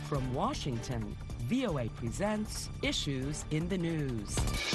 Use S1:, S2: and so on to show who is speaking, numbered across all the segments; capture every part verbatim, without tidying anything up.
S1: From Washington, V O A presents Issues in the News.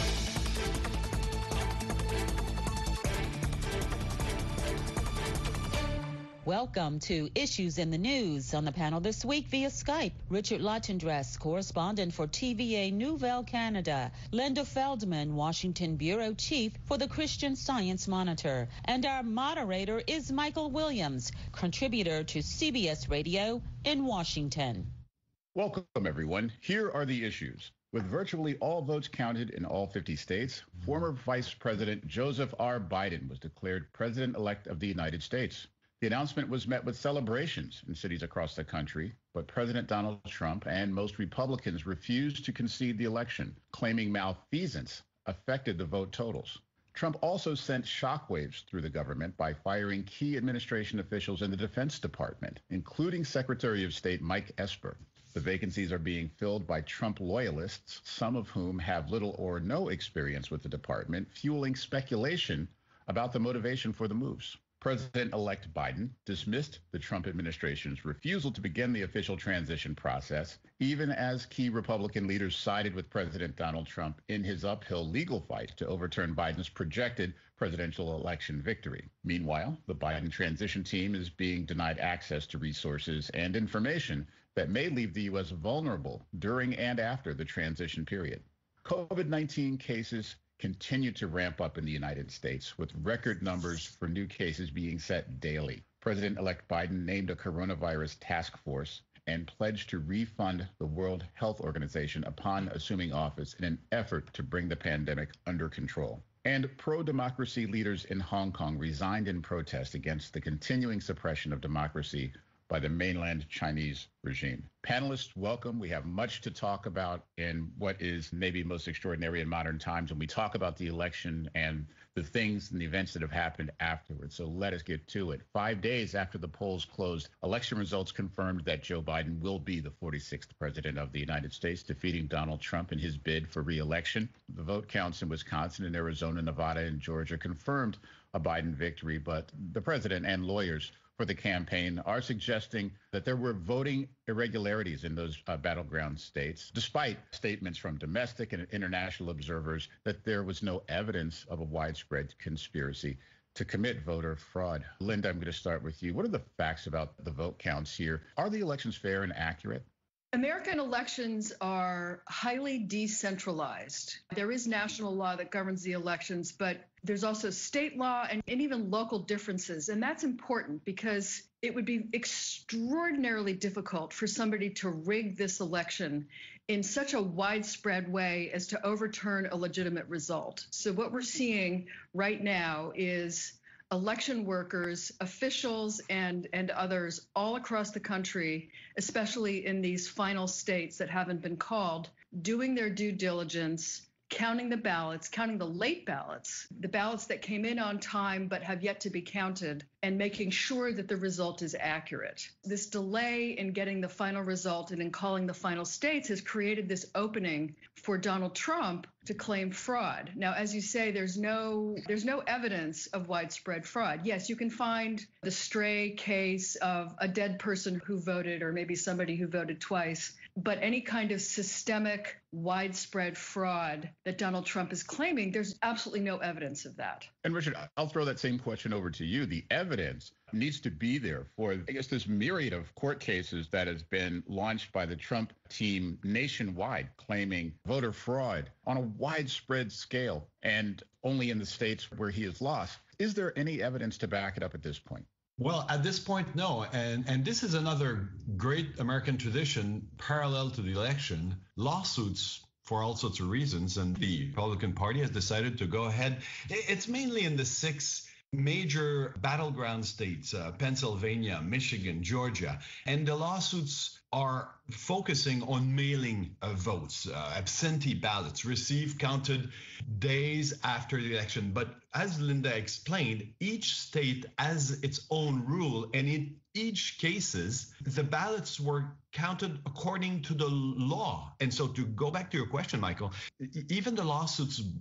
S2: Welcome to Issues in the News. On the panel this week via Skype, Richard Latendresse, correspondent for T V A Nouvelle Canada, Linda Feldman, Washington Bureau Chief for the Christian Science Monitor, and our moderator is Michael Williams, contributor to C B S Radio in Washington.
S3: Welcome, everyone. Here are the issues. With virtually all votes counted in all fifty states, former Vice President Joseph R. Biden was declared President-elect of the United States. The announcement was met with celebrations in cities across the country, but President Donald Trump and most Republicans refused to concede the election, claiming malfeasance affected the vote totals. Trump also sent shockwaves through the government by firing key administration officials in the Defense Department, including Secretary of State Mike Esper. The vacancies are being filled by Trump loyalists, some of whom have little or no experience with the department, fueling speculation about the motivation for the moves. President-elect Biden dismissed the Trump administration's refusal to begin the official transition process, even as key Republican leaders sided with President Donald Trump in his uphill legal fight to overturn Biden's projected presidential election victory. Meanwhile, the Biden transition team is being denied access to resources and information that may leave the U S vulnerable during and after the transition period. COVID nineteen cases continue to ramp up in the United States, with record numbers for new cases being set daily. President-elect Biden named a coronavirus task force and pledged to refund the World Health Organization upon assuming office in an effort to bring the pandemic under control. And pro-democracy leaders in Hong Kong resigned in protest against the continuing suppression of democracy by the mainland Chinese regime. Panelists, welcome. We have much to talk about in what is maybe most extraordinary in modern times when we talk about the election and the things and the events that have happened afterwards. So let us get to it. Five days after the polls closed, election results confirmed that Joe Biden will be the forty-sixth president of the United States, defeating Donald Trump in his bid for re-election. The vote counts in Wisconsin and Arizona, Nevada, and Georgia confirmed a Biden victory, but the president and lawyers for the campaign are suggesting that there were voting irregularities in those uh, battleground states, despite statements from domestic and international observers that there was no evidence of a widespread conspiracy to commit voter fraud. Linda, I'm going to start with you. What are the facts about the vote counts here? Are the elections fair and accurate?
S4: American elections are highly decentralized. There is national law that governs the elections, but there's also state law and, and even local differences. And that's important because it would be extraordinarily difficult for somebody to rig this election in such a widespread way as to overturn a legitimate result. So what we're seeing right now is election workers, officials, and, and others all across the country, especially in these final states that haven't been called, doing their due diligence, counting the ballots, counting the late ballots, the ballots that came in on time but have yet to be counted, and making sure that the result is accurate. This delay in getting the final result and in calling the final states has created this opening for Donald Trump to claim fraud. Now, as you say, there's no there's no evidence of widespread fraud. Yes, you can find the stray case of a dead person who voted, or maybe somebody who voted twice, but any kind of systemic widespread fraud that Donald Trump is claiming, there's absolutely no evidence of that.
S3: And Richard, I'll throw that same question over to you. The evidence needs to be there for, I guess, this myriad of court cases that has been launched by the Trump team nationwide, claiming voter fraud on a widespread scale and only in the states where he has lost. Is there any evidence to back it up at this point?
S5: Well, at this point, no. And and this is another great American tradition parallel to the election. Lawsuits for all sorts of reasons. And the Republican Party has decided to go ahead. It's mainly in the six major battleground states, uh, Pennsylvania, Michigan, Georgia. And the lawsuits are focusing on mailing uh, votes, uh, absentee ballots received, counted days after the election. But as Linda explained, each state has its own rule, and in each cases, the ballots were counted according to the law. And so to go back to your question, Michael, even the lawsuits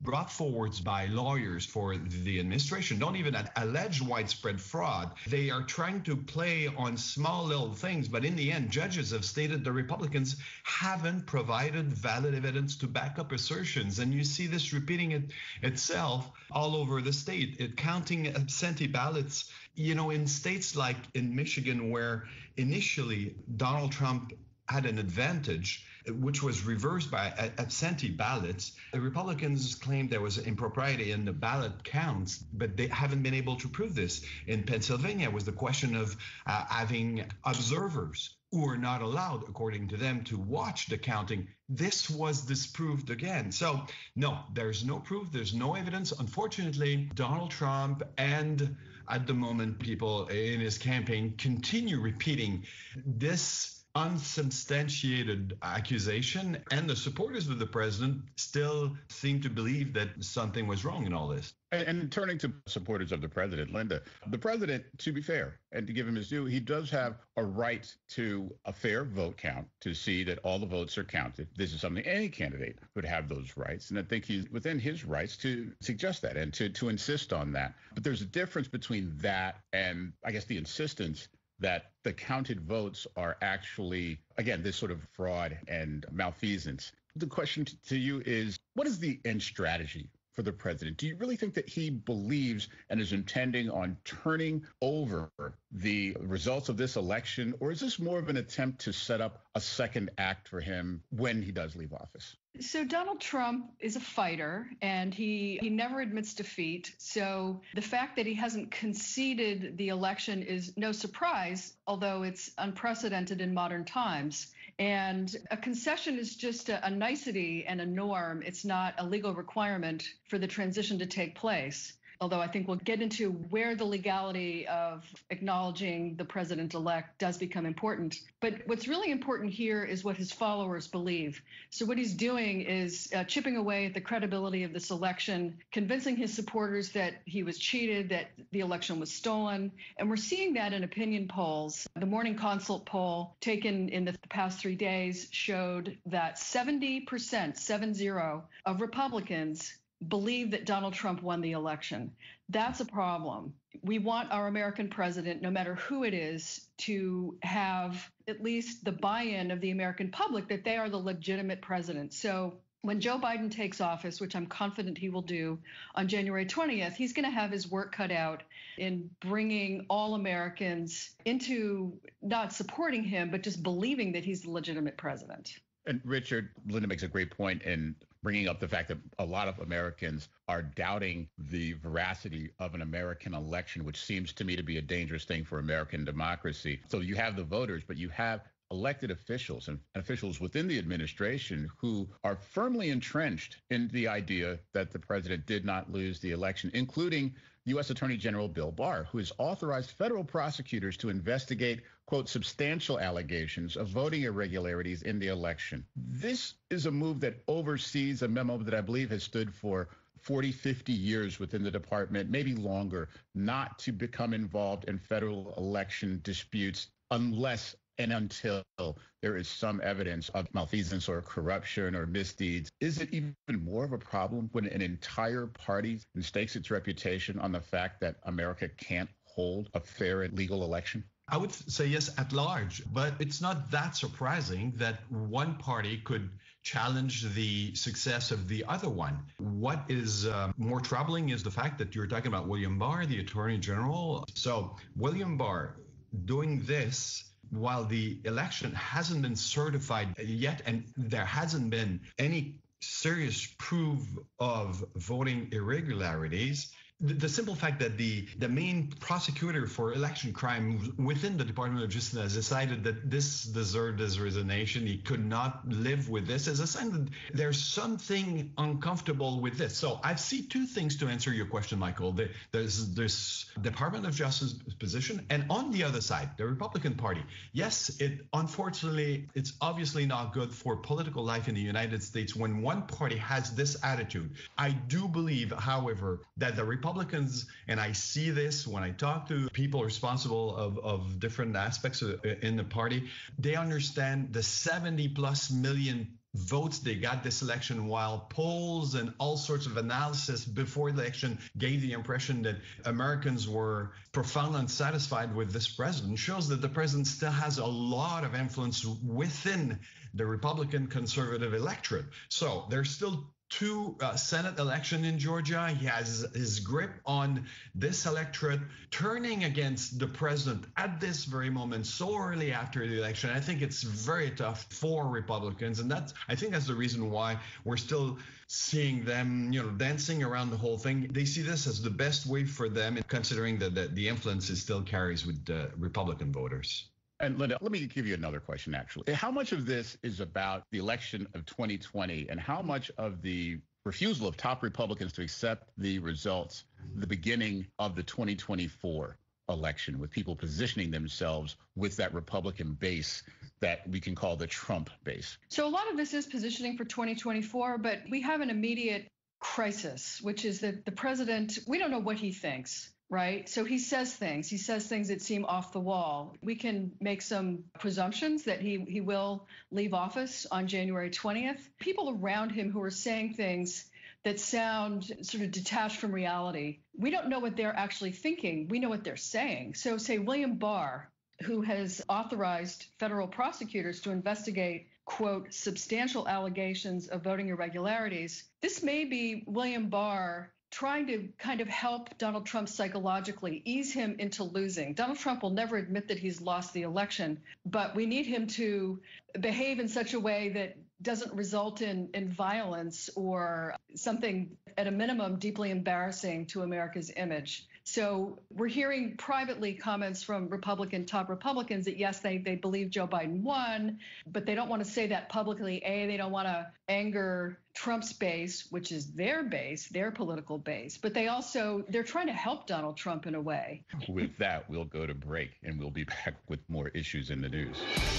S5: brought forward by lawyers for the administration don't even allege widespread fraud. They are trying to play on small little things, but in the end, judges have stated the Republicans haven't provided valid evidence to back up assertions. And you see this repeating it itself all over the state. It counting absentee ballots, you know, in states like in Michigan, where initially Donald Trump had an advantage, which was reversed by absentee ballots. The Republicans claimed there was impropriety in the ballot counts, but they haven't been able to prove this. In Pennsylvania, it was the question of uh, having observers who are not allowed, according to them, to watch the counting. This was disproved again. So, no, there's no proof. There's no evidence. Unfortunately, Donald Trump and at the moment, people in his campaign continue repeating this unsubstantiated accusation, and the supporters of the president still seem to believe that something was wrong in all this.
S3: And, and turning to supporters of the president, Linda, the president, to be fair and to give him his due, he does have a right to a fair vote count, to see that all the votes are counted. This is something any candidate would have those rights. And I think he's within his rights to suggest that and to, to insist on that. But there's a difference between that and, I guess, the insistence that the counted votes are actually, again, this sort of fraud and malfeasance. The question to you is, what is the end strategy for the president? Do you really think that he believes and is intending on turning over the results of this election, or is this more of an attempt to set up a second act for him when he does leave office?
S4: So Donald Trump is a fighter, and he, he never admits defeat. So the fact that he hasn't conceded the election is no surprise, although it's unprecedented in modern times. And a concession is just a, a nicety and a norm. It's not a legal requirement for the transition to take place. Although I think we'll get into where the legality of acknowledging the president-elect does become important. But what's really important here is what his followers believe. So what he's doing is uh, chipping away at the credibility of this election, convincing his supporters that he was cheated, that the election was stolen. And we're seeing that in opinion polls. The Morning Consult poll taken in the past three days showed that seventy percent, seven zero, of Republicans believe that Donald Trump won the election. That's a problem. We want our American president, no matter who it is, to have at least the buy-in of the American public that they are the legitimate president. So when Joe Biden takes office, which I'm confident he will do on January twentieth, he's going to have his work cut out in bringing all Americans into not supporting him, but just believing that he's the legitimate president.
S3: And Richard, Linda makes a great point in bringing up the fact that a lot of Americans are doubting the veracity of an American election, which seems to me to be a dangerous thing for American democracy. So you have the voters, but you have elected officials and officials within the administration who are firmly entrenched in the idea that the president did not lose the election, including U S Attorney General Bill Barr, who has authorized federal prosecutors to investigate, quote, substantial allegations of voting irregularities in the election. This is a move that oversees a memo that I believe has stood for forty, fifty years within the department, maybe longer, not to become involved in federal election disputes unless and until there is some evidence of malfeasance or corruption or misdeeds. Is it even more of a problem when an entire party stakes its reputation on the fact that America can't hold a fair and legal election?
S5: I would say yes at large, but it's not that surprising that one party could challenge the success of the other one. What is uh, more troubling is the fact that you're talking about William Barr, the Attorney General. So William Barr doing this while the election hasn't been certified yet, and there hasn't been any serious proof of voting irregularities. The, the simple fact that the, the main prosecutor for election crime within the Department of Justice has decided that this deserved his resignation, he could not live with this, is a sign that there's something uncomfortable with this. So I see two things to answer your question, Michael. There's this Department of Justice position, and on the other side, the Republican Party. Yes, it unfortunately, it's obviously not good for political life in the United States when one party has this attitude. I do believe, however, that the Republicans, and I see this when I talk to people responsible of, of different aspects of, in the party, they understand the seventy plus million votes they got this election, while polls and all sorts of analysis before the election gave the impression that Americans were profoundly unsatisfied with this president, shows that the president still has a lot of influence within the Republican conservative electorate. So there's still two uh, Senate election in Georgia. He has his grip on this electorate turning against the president at this very moment, so early after the election. I think it's very tough for Republicans, and that's I think that's the reason why we're still seeing them, you know, dancing around the whole thing. They see this as the best way for them, considering that the, the influence it still carries with uh, Republican voters.
S3: And Linda, let me give you another question, actually. How much of this is about the election of twenty twenty, and how much of the refusal of top Republicans to accept the results, the beginning of the twenty twenty-four election, with people positioning themselves with that Republican base that we can call the Trump base?
S4: So a lot of this is positioning for twenty twenty-four, but we have an immediate crisis, which is that the president, we don't know what he thinks. Right. So he says things. He says things that seem off the wall. We can make some presumptions that he, he will leave office on January twentieth. People around him who are saying things that sound sort of detached from reality, we don't know what they're actually thinking. We know what they're saying. So say William Barr, who has authorized federal prosecutors to investigate, quote, substantial allegations of voting irregularities. This may be William Barr trying to kind of help Donald Trump psychologically, ease him into losing. Donald Trump will never admit that he's lost the election, but we need him to behave in such a way that doesn't result in, in violence or something, at a minimum, deeply embarrassing to America's image. So we're hearing privately comments from Republican, top Republicans that, yes, they, they believe Joe Biden won, but they don't want to say that publicly. A, they don't want to anger Trump's base, which is their base, their political base, but they also, they're trying to help Donald Trump in a way.
S3: With that, we'll go to break, and we'll be back with more Issues in the News.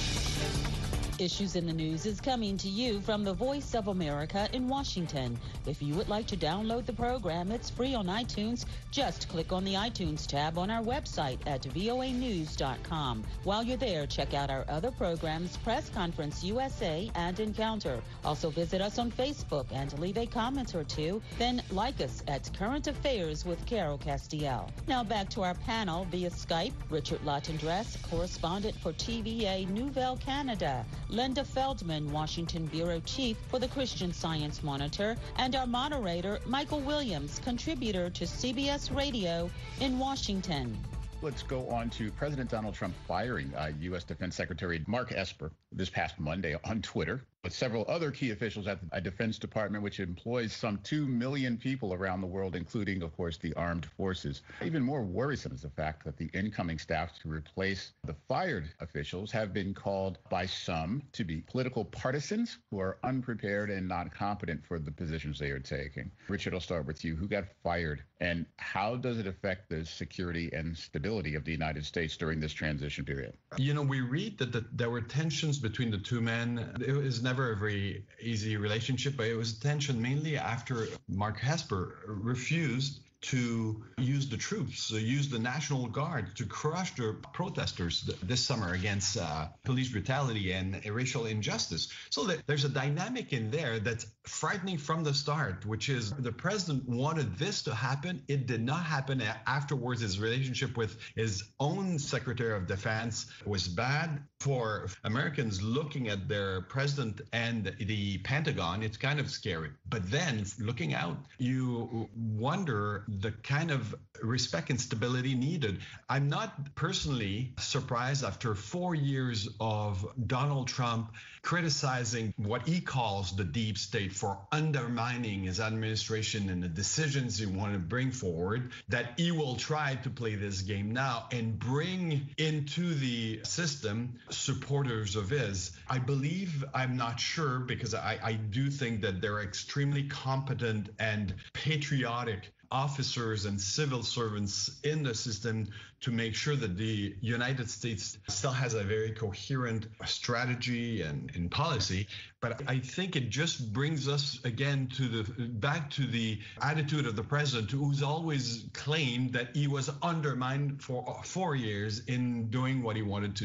S2: Issues in the News is coming to you from the Voice of America in Washington. If you would like to download the program, it's free on iTunes. Just click on the iTunes tab on our website at voa news dot com. While you're there, check out our other programs, Press Conference U S A and Encounter. Also visit us on Facebook and leave a comment or two. Then like us at Current Affairs with Carol Castiel. Now back to our panel via Skype. Richard Latendresse, correspondent for T V A Nouvelle Canada. Linda Feldman, Washington Bureau Chief for the Christian Science Monitor, and our moderator, Michael Williams, contributor to C B S Radio in Washington.
S3: Let's go on to President Donald Trump firing uh, U S Defense Secretary Mark Esper this past Monday on Twitter, with several other key officials at the Defense Department, which employs some two million people around the world, including, of course, the armed forces. Even more worrisome is the fact that the incoming staff to replace the fired officials have been called by some to be political partisans who are unprepared and not competent for the positions they are taking. Richard, I'll start with you. Who got fired, and how does it affect the security and stability of the United States during this transition period?
S5: You know, we read that the, there were tensions between the two men. It was never a very easy relationship, but it was tension mainly after Mark Esper refused to use the troops, so use the National Guard to crush the protesters th- this summer against uh, police brutality and racial injustice. So that there's a dynamic in there that's frightening from the start, which is the president wanted this to happen. It did not happen. Afterwards, his relationship with his own Secretary of Defense was bad. For Americans looking at their president and the Pentagon, it's kind of scary. But then looking out, you wonder the kind of respect and stability needed. I'm not personally surprised after four years of Donald Trump criticizing what he calls the deep state for undermining his administration and the decisions he wanted to bring forward, that he will try to play this game now and bring into the system supporters of his. I believe, I'm not sure, because I, I do think that they're extremely competent and patriotic officers and civil servants in the system to make sure that the United States still has a very coherent strategy and, and policy. But I think it just brings us again to the back to the attitude of the president, who's always claimed that he was undermined for four years in doing what he wanted to do.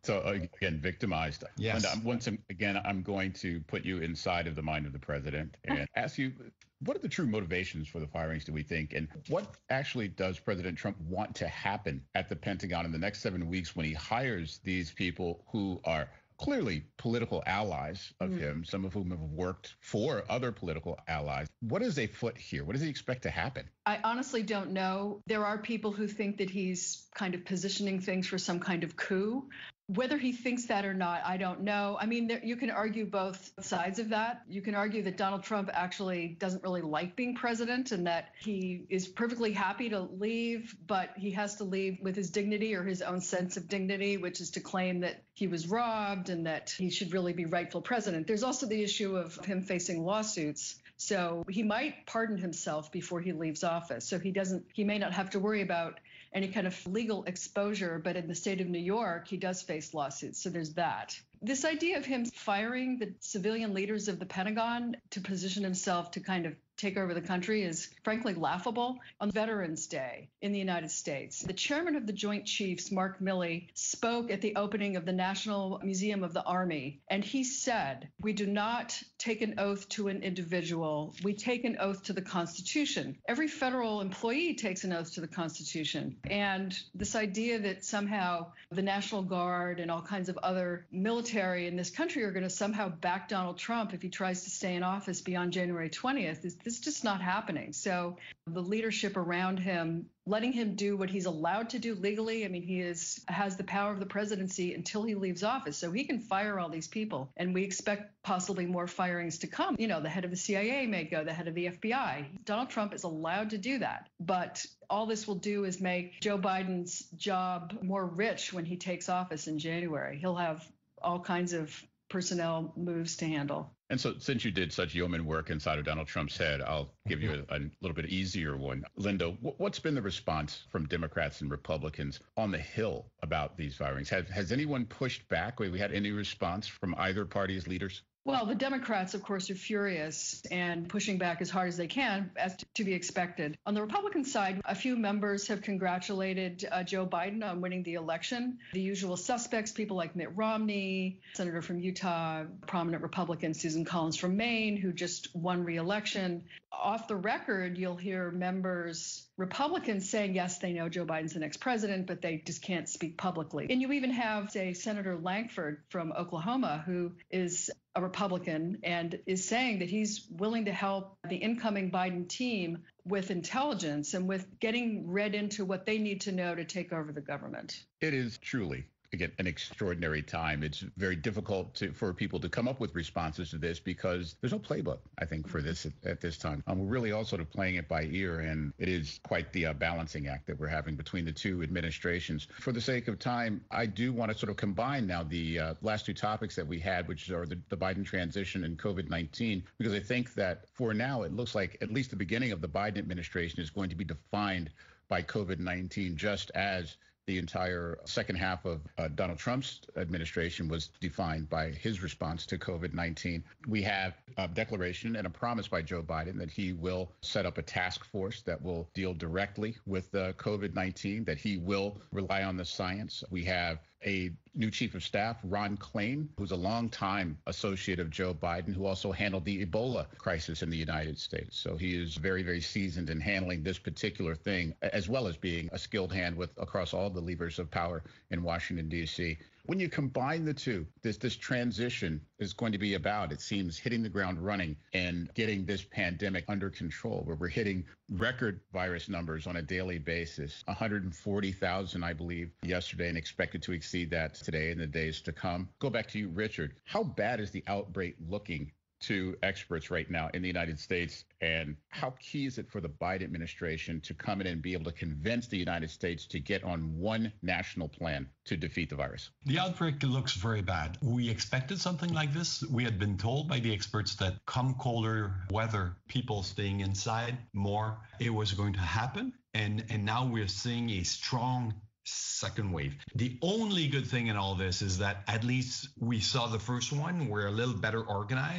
S3: So uh, again, victimized.
S5: Yes.
S3: Linda, I'm, once again, I'm going to put you inside of the mind of the president and ask you, what are the true motivations for the firings, do we think? And what actually does President Trump want to happen at the Pentagon in the next seven weeks when he hires these people who are clearly political allies of mm. him, some of whom have worked for other political allies? What is afoot here? What does he expect to happen?
S4: I honestly don't know. There are people who think that he's kind of positioning things for some kind of coup. Whether he thinks that or not, I don't know. I mean, there, you can argue both sides of that. You can argue that Donald Trump actually doesn't really like being president and that he is perfectly happy to leave, but he has to leave with his dignity or his own sense of dignity, which is to claim that he was robbed and that he should really be rightful president. There's also the issue of him facing lawsuits. So he might pardon himself before he leaves office. So he doesn't, he may not have to worry about any kind of legal exposure, but in the state of New York, he does face lawsuits. So there's that. This idea of him firing the civilian leaders of the Pentagon to position himself to kind of take over the country is frankly laughable. On Veterans Day in the United States, the chairman of the Joint Chiefs, Mark Milley, spoke at the opening of the National Museum of the Army, and he said, "We do not take an oath to an individual. We take an oath to the Constitution." Every federal employee takes an oath to the Constitution. And this idea that somehow the National Guard and all kinds of other military in this country are going to somehow back Donald Trump if he tries to stay in office beyond January twentieth is this is just not happening. So the leadership around him, letting him do what he's allowed to do legally. I mean, he is has the power of the presidency until he leaves office. So he can fire all these people. And we expect possibly more firings to come. You know, the head of the C I A may go, the head of the F B I. Donald Trump is allowed to do that. But all this will do is make Joe Biden's job more rich when he takes office in January. He'll have all kinds of personnel moves to handle.
S3: And so since you did such yeoman work inside of Donald Trump's head, I'll give you a, a little bit easier one. Linda, what's been the response from Democrats and Republicans on the Hill about these firings? Has, has anyone pushed back? Have we had any response from either party's leaders?
S4: Well, the Democrats, of course, are furious and pushing back as hard as they can, as to be expected. On the Republican side, a few members have congratulated uh, Joe Biden on winning the election. The usual suspects, people like Mitt Romney, Senator from Utah, prominent Republican Susan Collins from Maine, who just won re-election. Off the record, you'll hear members, Republicans, saying, yes, they know Joe Biden's the next president, but they just can't speak publicly. And you even have, say, Senator Lankford from Oklahoma, who is a Republican and is saying that he's willing to help the incoming Biden team with intelligence and with getting read into what they need to know to take over the government.
S3: It is truly, again, an extraordinary time. It's very difficult to, for people to come up with responses to this because there's no playbook, I think, for this at, at this time. Um, we're really all sort of playing it by ear, and it is quite the uh, balancing act that we're having between the two administrations. For the sake of time, I do want to sort of combine now the uh, last two topics that we had, which are the, the Biden transition and COVID nineteen, because I think that for now, it looks like at least the beginning of the Biden administration is going to be defined by COVID nineteen, just as the entire second half of uh, Donald Trump's administration was defined by his response to COVID nineteen. We have a declaration and a promise by Joe Biden that he will set up a task force that will deal directly with uh, COVID nineteen, that he will rely on the science. We have a new chief of staff, Ron Klain, who's a longtime associate of Joe Biden, who also handled the Ebola crisis in the United States. So he is very, very seasoned in handling this particular thing, as well as being a skilled hand with across all the levers of power in Washington, D C. When you combine the two, this this transition is going to be about, it seems, hitting the ground running and getting this pandemic under control, where we're hitting record virus numbers on a daily basis, one hundred forty thousand, I believe, yesterday, and expected to exceed that today in the days to come. Go back to you, Richard. How bad is the outbreak looking to experts right now in the United States, and how key is it for the Biden administration to come in and be able to convince the United States to get on one national plan to defeat the virus?
S5: The outbreak looks very bad. We expected something like this. We had been told by the experts that come colder weather, people staying inside more, it was going to happen. And, and now we're seeing a strong second wave. The only good thing in all this is that at least we saw the first one. We're a little better organized,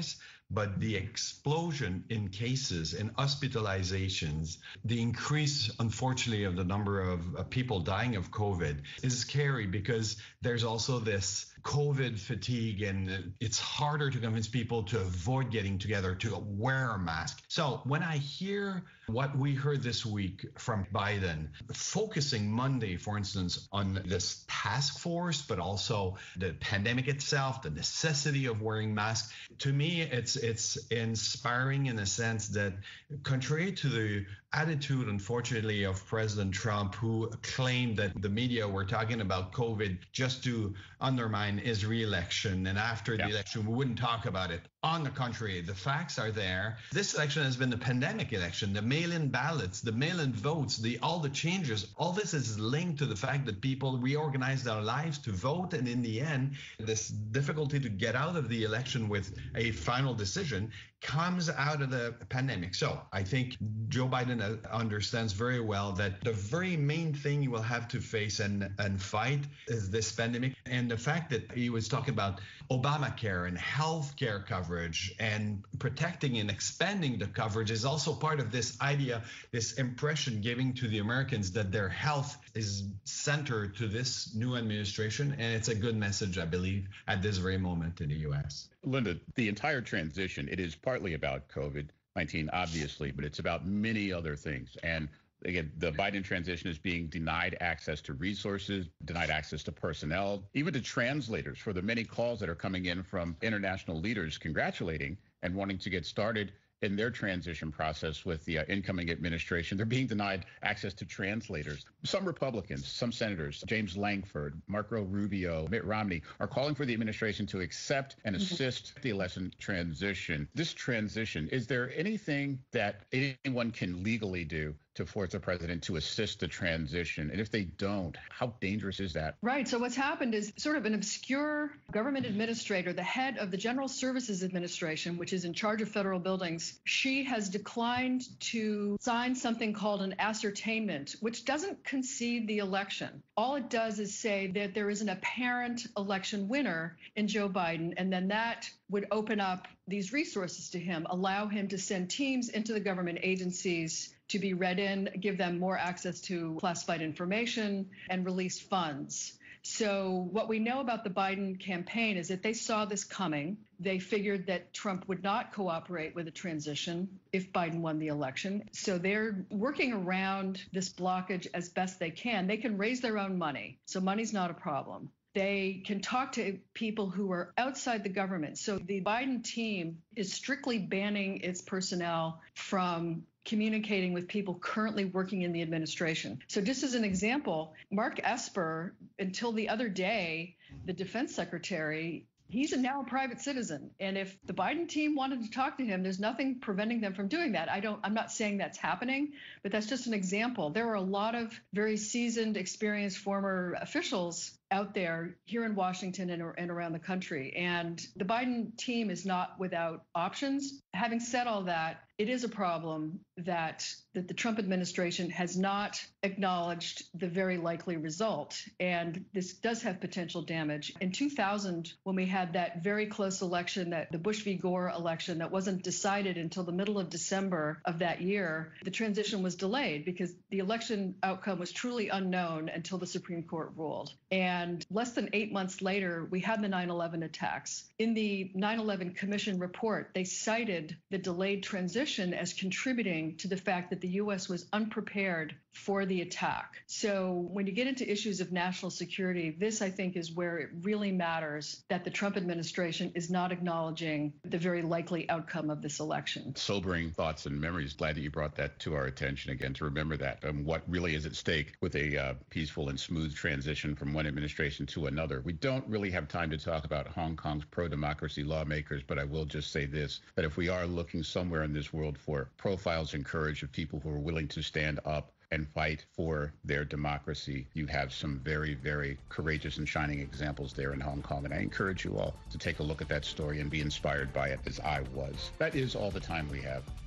S5: but the explosion in cases, in hospitalizations, the increase, unfortunately, of the number of uh, people dying of COVID is scary, because there's also this COVID fatigue, and it's harder to convince people to avoid getting together, to wear a mask. So when I hear what we heard this week from Biden, focusing Monday, for instance, on this task force, but also the pandemic itself, the necessity of wearing masks, to me, it's it's inspiring in a sense that, contrary to the attitude, unfortunately, of President Trump, who claimed that the media were talking about COVID just to undermine his re-election, and after yeah. the election, we wouldn't talk about it. On the contrary, the facts are there. This election has been a pandemic election. The mail-in ballots, the mail-in votes, the all the changes, all this is linked to the fact that people reorganized their lives to vote. And in the end, this difficulty to get out of the election with a final decision comes out of the pandemic. So I think Joe Biden understands very well that the very main thing he will have to face and, and fight is this pandemic. And the fact that he was talking about Obamacare and health care coverage and protecting and expanding the coverage is also part of this idea, this impression giving to the Americans that their health is centered to this new administration. And it's a good message, I believe, at this very moment in the U S.
S3: Linda, the entire transition, it is partly about COVID nineteen, obviously, but it's about many other things. And again, the Biden transition is being denied access to resources, denied access to personnel, even to translators for the many calls that are coming in from international leaders congratulating and wanting to get started in their transition process with the uh, incoming administration. They're being denied access to translators. Some Republicans, some senators, James Lankford, Marco Rubio, Mitt Romney, are calling for the administration to accept and assist the election transition. This transition, is there anything that anyone can legally do to force the president to assist the transition? And if they don't, how dangerous is that?
S4: Right. So what's happened is sort of an obscure government administrator, the head of the General Services Administration, which is in charge of federal buildings. She has declined to sign something called an ascertainment, which doesn't concede the election. All it does is say that there is an apparent election winner in Joe Biden, and then that would open up these resources to him, allow him to send teams into the government agencies to be read in, give them more access to classified information, and release funds. So what we know about the Biden campaign is that they saw this coming. They figured that Trump would not cooperate with a transition if Biden won the election. So they're working around this blockage as best they can. They can raise their own money, so money's not a problem. They can talk to people who are outside the government. So the Biden team is strictly banning its personnel from communicating with people currently working in the administration. So just as an example, Mark Esper, until the other day, the defense secretary, he's a now a private citizen. And if the Biden team wanted to talk to him, there's nothing preventing them from doing that. I don't, I'm not saying that's happening, but that's just an example. There are a lot of very seasoned, experienced former officials out there here in Washington and, and around the country. And the Biden team is not without options. Having said all that, it is a problem that, that the Trump administration has not acknowledged the very likely result. And this does have potential damage. In two thousand, when we had that very close election, that the Bush v. Gore election that wasn't decided until the middle of December of that year, the transition was delayed because the election outcome was truly unknown until the Supreme Court ruled. And less than eight months later, we had the nine eleven attacks. In the nine eleven Commission report, they cited the delayed transition as contributing to the fact that the U S was unprepared for the attack. So when you get into issues of national security, this, I think, is where it really matters that the Trump administration is not acknowledging the very likely outcome of this election.
S3: Sobering thoughts and memories. Glad that you brought that to our attention again, to remember that and um, what really is at stake with a uh, peaceful and smooth transition from one administration to another. We don't really have time to talk about Hong Kong's pro-democracy lawmakers, but I will just say this, that if we are looking somewhere in this world for profiles and courage of people who are willing to stand up and fight for their democracy, you have some very, very courageous and shining examples there in Hong Kong. And I encourage you all to take a look at that story and be inspired by it as I was. That is all the time we have.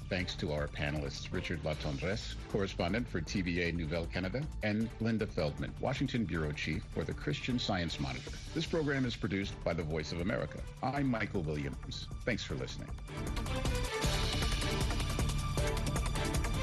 S3: Thanks to our panelists, Richard Latendresse, correspondent for T V A Nouvelle Canada, and Linda Feldman, Washington Bureau Chief for the Christian Science Monitor. This program is produced by the Voice of America. I'm Michael Williams. Thanks for listening.